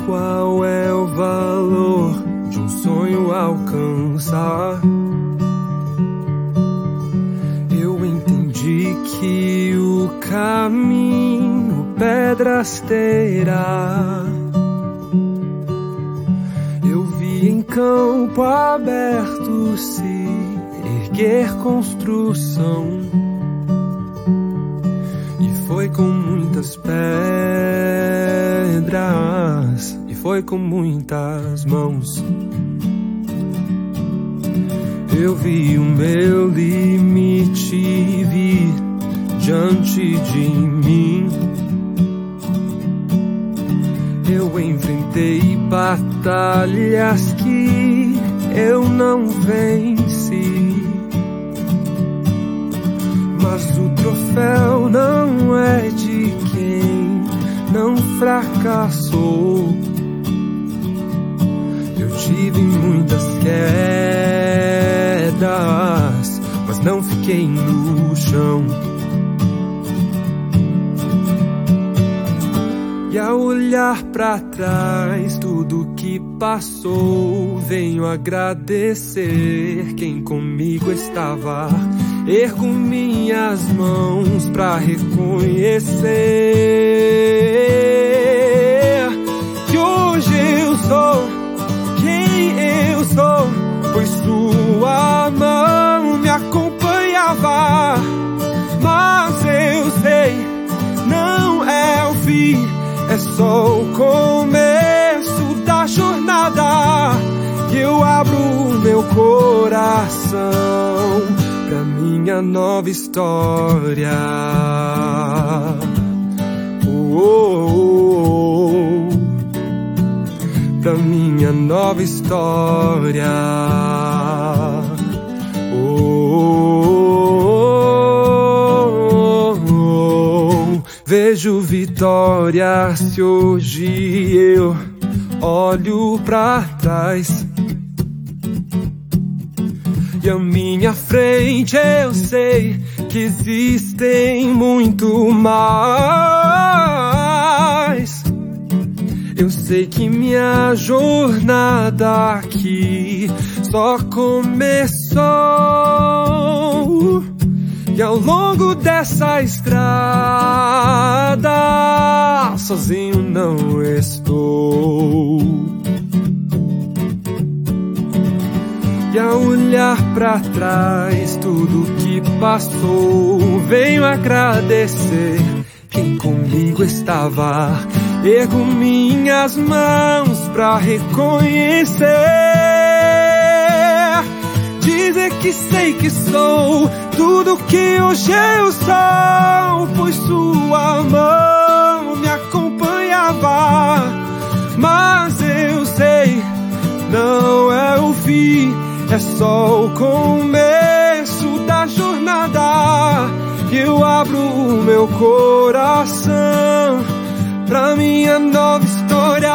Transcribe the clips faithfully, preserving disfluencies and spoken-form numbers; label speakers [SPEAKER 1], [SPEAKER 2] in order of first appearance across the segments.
[SPEAKER 1] qual é o valor de um sonho alcançar. Eu entendi que o caminho pedras terá. Eu vi em campo aberto se erguer construção, e foi com muitas pedras, e foi com muitas mãos. Eu vi o meu limite vir diante de mim. Eu enfrentei batalhas que eu não venci, mas o troféu não é de quem não fracassou. Eu tive muitas quedas, mas não fiquei no chão. E ao olhar pra trás tudo que passou, venho agradecer quem comigo estava. Ergo minhas mãos pra reconhecer que hoje eu sou quem eu sou, pois sua mão me acompanhava. Mas eu sei, não é o fim, é só o começo da jornada. Que eu abro meu coração pra minha nova história. Oh, oh, oh. Pra minha nova história. Oh, oh, oh. Vejo vitória se hoje eu olho pra trás. E à minha frente eu sei que existem muito mais. Eu sei que minha jornada aqui só começou. E ao longo dessa estrada sozinho não estou. E ao olhar pra trás tudo que passou, venho agradecer quem comigo estava. Ergo minhas mãos pra reconhecer, dizer que sei que sou tudo que hoje eu sou, pois sua mão me acompanhava. Mas eu sei, não é o fim, é só o começo da jornada. Que eu abro o meu coração pra minha nova história.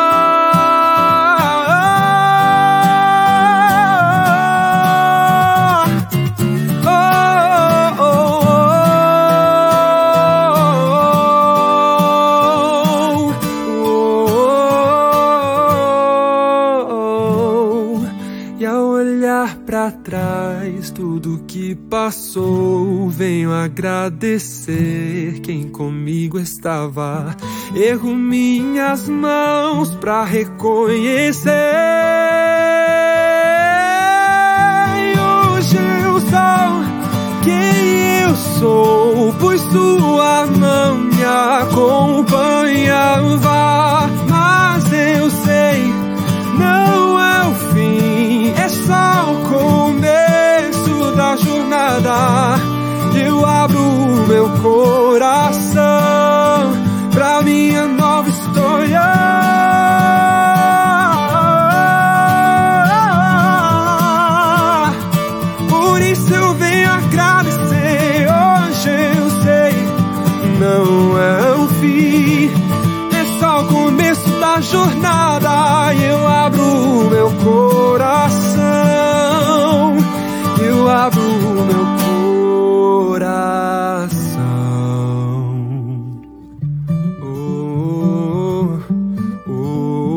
[SPEAKER 1] Oh, oh, oh, oh, oh. E ao olhar pra trás tudo que passou, venho agradecer quem comigo estava. Ergo minhas mãos pra reconhecer. E hoje eu sou quem eu sou, pois sua mão me acompanhava. Mas eu sei, não é o fim, é só o começo da jornada. Eu abro o meu coração pra minha nova história. Por isso eu venho agradecer. Hoje eu sei, não é o fim, é só o começo da jornada. Eu abro o meu coração, eu abro o meu coração. Oh, oh, oh.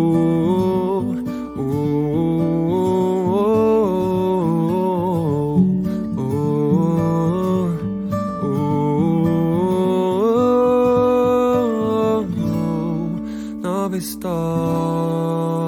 [SPEAKER 1] só.